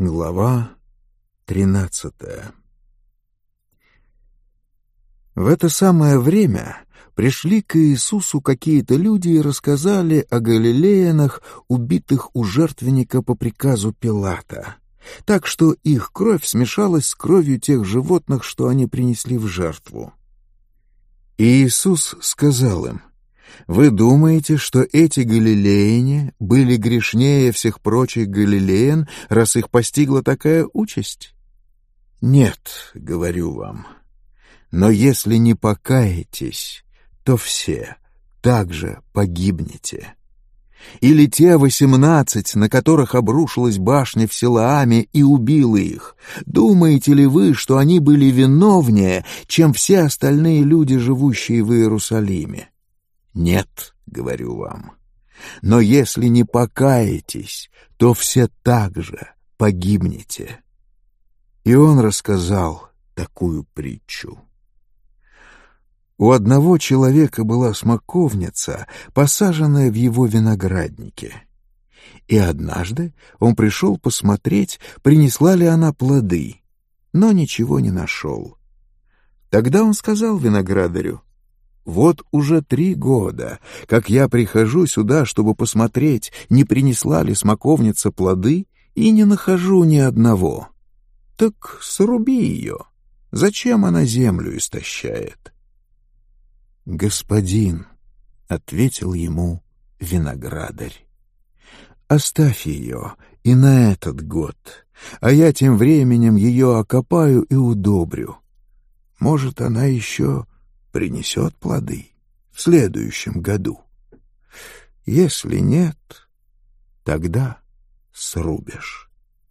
Глава 13. В это самое время пришли к Иисусу какие-то люди и рассказали о галилеянах, убитых у жертвенника по приказу Пилата, так что их кровь смешалась с кровью тех животных, что они принесли в жертву. И Иисус сказал им: «Вы думаете, что эти галилеяне были грешнее всех прочих галилеян, раз их постигла такая участь? Нет, говорю вам, но если не покаетесь, то все также погибнете. Или те 18, на которых обрушилась башня в Силоаме и убила их, думаете ли вы, что они были виновнее, чем все остальные люди, живущие в Иерусалиме? Нет, говорю вам, но если не покаетесь, то все также погибнете». И он рассказал такую притчу. У одного человека была смоковница, посаженная в его винограднике. И однажды он пришел посмотреть, принесла ли она плоды, но ничего не нашел. Тогда он сказал виноградарю: «Вот уже 3 года, как я прихожу сюда, чтобы посмотреть, не принесла ли смоковница плоды, и не нахожу ни одного. Так сруби ее. Зачем она землю истощает?» «Господин», — ответил ему виноградарь, — «оставь ее и на этот год, а я тем временем ее окопаю и удобрю. Может, она еще принесет плоды в следующем году. Если нет, тогда срубишь».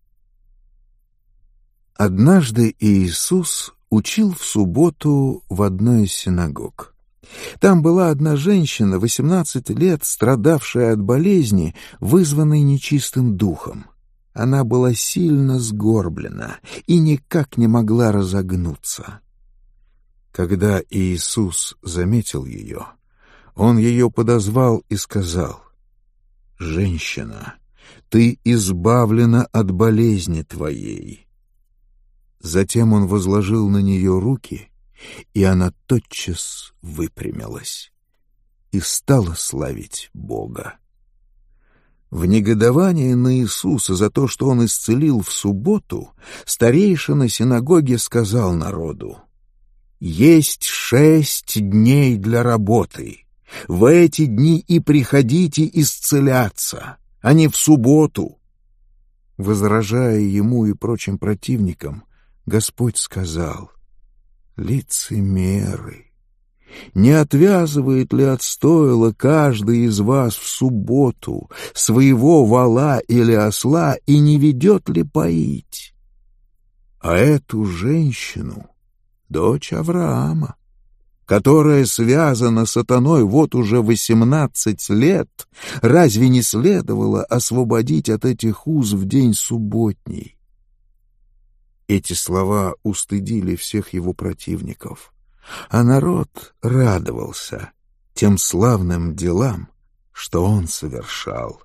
Однажды Иисус учил в субботу в одной из синагог. Там была одна женщина, 18 лет, страдавшая от болезни, вызванной нечистым духом. Она была сильно сгорблена и никак не могла разогнуться. Когда Иисус заметил ее, Он ее подозвал и сказал: «Женщина, ты избавлена от болезни твоей». Затем Он возложил на нее руки, и она тотчас выпрямилась и стала славить Бога. В негодовании на Иисуса за то, что Он исцелил в субботу, старейшина синагоги сказал народу: «Есть 6 дней для работы. В эти дни и приходите исцеляться, а не в субботу». Возражая ему и прочим противникам, Господь сказал: «Лицемеры! Не отвязывает ли от стойла каждый из вас в субботу своего вола или осла и не ведет ли поить? А эту женщину, дочь Авраама, которая связана сатаной вот уже 18 лет, разве не следовало освободить от этих уз в день субботний?» Эти слова устыдили всех его противников, а народ радовался тем славным делам, что он совершал.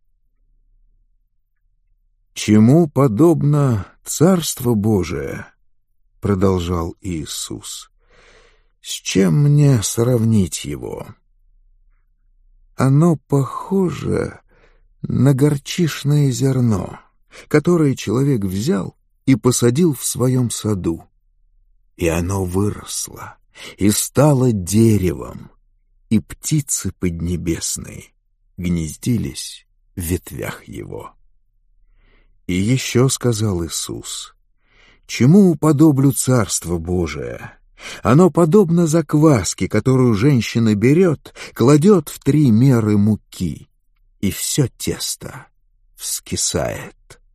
«Чему подобно Царство Божие?» — продолжал Иисус. «С чем мне сравнить его? Оно похоже на горчичное зерно, которое человек взял и посадил в своем саду. И оно выросло, и стало деревом, и птицы поднебесные гнездились в ветвях его». И еще сказал Иисус: «Чему уподоблю Царство Божие? Оно подобно закваске, которую женщина берет, кладет в 3 меры муки, и все тесто вскисает».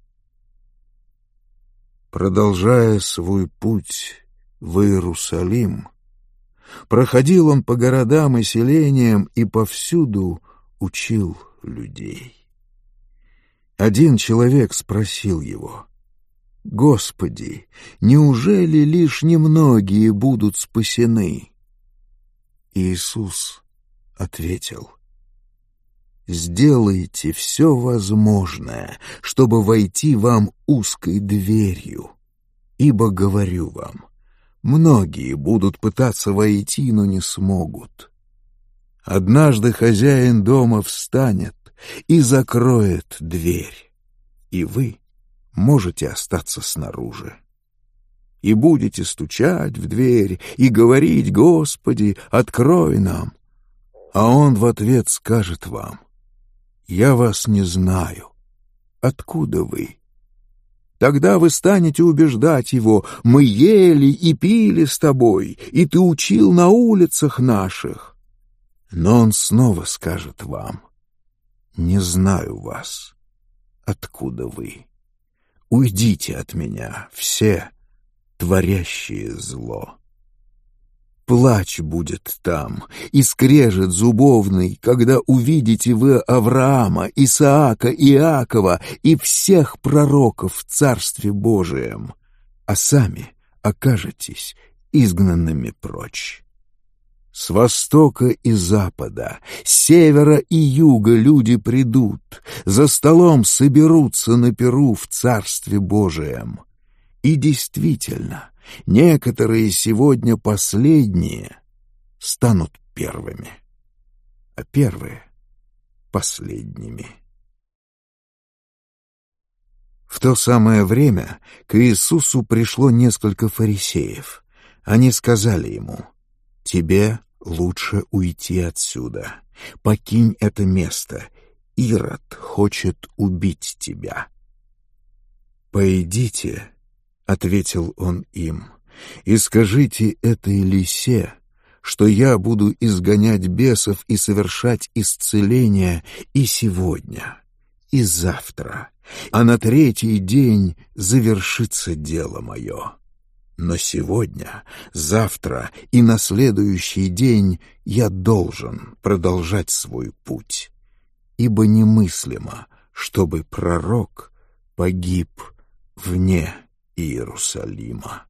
Продолжая свой путь в Иерусалим, проходил он по городам и селениям и повсюду учил людей. Один человек спросил его: «Господи, неужели лишь немногие будут спасены?» Иисус ответил: сделайте все возможное, чтобы войти вам узкой дверью. Ибо, говорю вам, многие будут пытаться войти, но не смогут. Однажды хозяин дома встанет и закроет дверь, и вы можете остаться снаружи. И будете стучать в дверь и говорить: «Господи, открой нам!» А он в ответ скажет вам: «Я вас не знаю. Откуда вы?» Тогда вы станете убеждать его: «Мы ели и пили с тобой, и ты учил на улицах наших». Но он снова скажет вам: «Не знаю вас. Откуда вы? Уйдите от меня, все, творящие зло». Плач будет там, и скрежет зубовный, когда увидите вы Авраама, Исаака, Иакова и всех пророков в Царстве Божием, а сами окажетесь изгнанными прочь. С востока и запада, с севера и юга люди придут, за столом соберутся на пиру в Царстве Божием. И действительно, некоторые сегодня последние станут первыми, а первые — последними. В то самое время к Иисусу пришло несколько фарисеев. Они сказали ему: «Тебе лучше уйти отсюда, покинь это место, Ирод хочет убить тебя». «Пойдите, — ответил он им, — и скажите этой лисе, что я буду изгонять бесов и совершать исцеления и сегодня, и завтра, а на третий день завершится дело мое. Но сегодня, завтра и на следующий день я должен продолжать свой путь, ибо немыслимо, чтобы пророк погиб вне Иерусалима.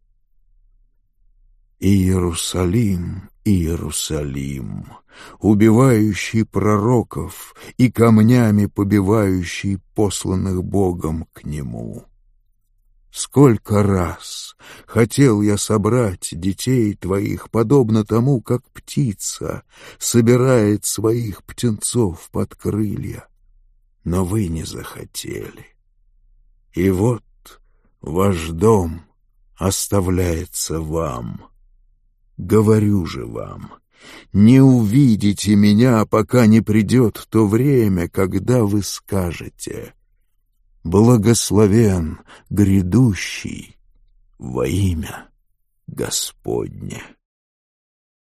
Иерусалим, Иерусалим, убивающий пророков и камнями побивающий посланных Богом к нему. Сколько раз хотел я собрать детей твоих, подобно тому, как птица собирает своих птенцов под крылья, но вы не захотели. И вот ваш дом оставляется вам. Говорю же вам, не увидите меня, пока не придет то время, когда вы скажете: «Благословен грядущий во имя Господне».